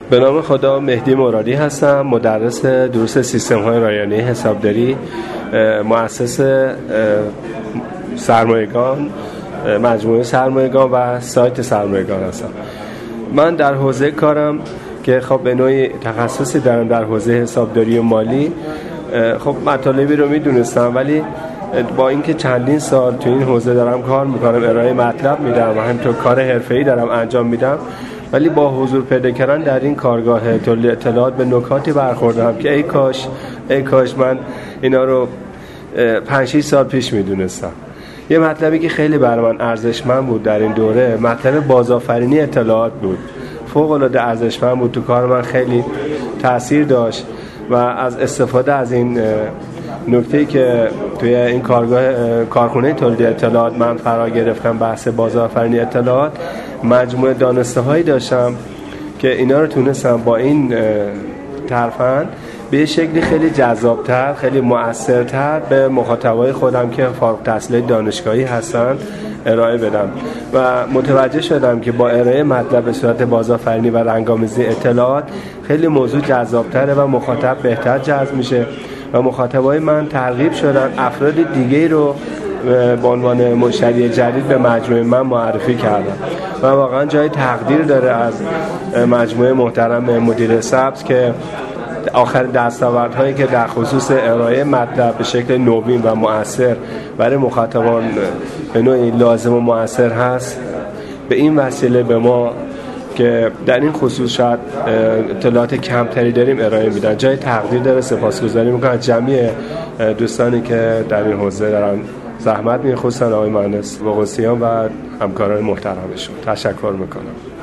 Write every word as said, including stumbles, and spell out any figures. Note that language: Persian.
به نام خدا، مهدی مرادی هستم، مدرس دروس سیستم‌های رایانه‌ای حسابداری، مؤسس سرمایه‌گان، مجموعه سرمایه‌گان و سایت سرمایه‌گان هستم. من در حوزه کارم که خب به نوعی تخصصی دارم در حوزه حسابداری و مالی، خب مطالبی رو میدونستم، ولی با اینکه چندین سال تو این حوزه دارم کار میکنم، ارائه مطلب میدم و همینطور کار حرفه‌ای دارم انجام میدم، ولی با حضور پیدا کردن در این کارگاه تولید اطلاعات به نکاتی برخوردم که ای کاش ای کاش من اینا رو پنج شش سال پیش میدونستم. یه مطلبی که خیلی برای من ارزشمند بود در این دوره، مطلب بازآفرینی اطلاعات بود. فوق العاده ارزشمند بود، تو کار من خیلی تأثیر داشت و از استفاده از این نکته‌ای که توی این کارگاه کارخونه تولید اطلاعات من فرا گرفتم، بحث بازآفرینی اطلاعات، مجموعه دانسته‌هایی داشتم که اینا رو تونستم با این ترفند به شکلی خیلی جذابتر، خیلی مؤثرتر به مخاطبای خودم که فارغ التحصیل دانشگاهی هستن ارائه بدم و متوجه شدم که با ارائه مطلب به صورت بازآفرینی و رنگ‌آمیزی اطلاعات خیلی موضوع جذابتره و مخاطب بهتر جذب میشه و مخاطبای من ترغیب شدن افراد دیگه‌ای رو به عنوان مشتری جدید به مجموعه من معرفی کردم و واقعا جای تقدیر داره از مجموعه محترم مدیر سبز که آخر دستاوردهایی که در خصوص ارائه مطلب به شکل نوین و مؤثر برای مخاطبان به نوعی لازم و مؤثر هست، به این وسیله به ما که در این خصوص شاید اطلاعات کمتری داریم ارائه میدن. جای تقدیر داره. سپاسگزاری میکنم از جمعی دوستانی که در این حوزه دارن زحمت می‌کشن، آقای مهندس وقوسیان و همکاران محترمشون. تشکر میکنم.